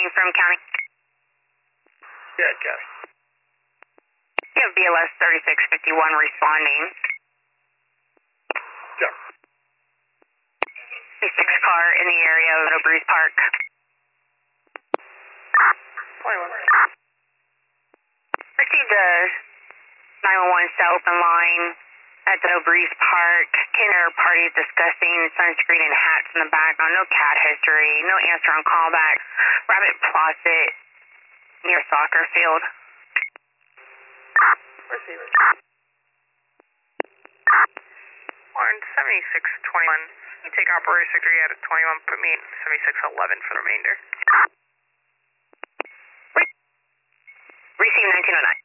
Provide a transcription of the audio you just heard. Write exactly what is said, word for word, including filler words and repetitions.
calling from county. Yeah, county. You have B L S thirty-six fifty-one responding. Yeah. A six car in the area of Meadow Breeze Park. twenty-one. Received a nine one one cell open line at the Breeze Park. Kinder parties discussing sunscreen and hats in the background. No cat history. No answer on callback. Rabbit closet near soccer field. Receiver. Warren, seventy-six twenty-one. You take operator three out of twenty-one, put me at seventy-six eleven for the remainder. Receive nineteen oh nine.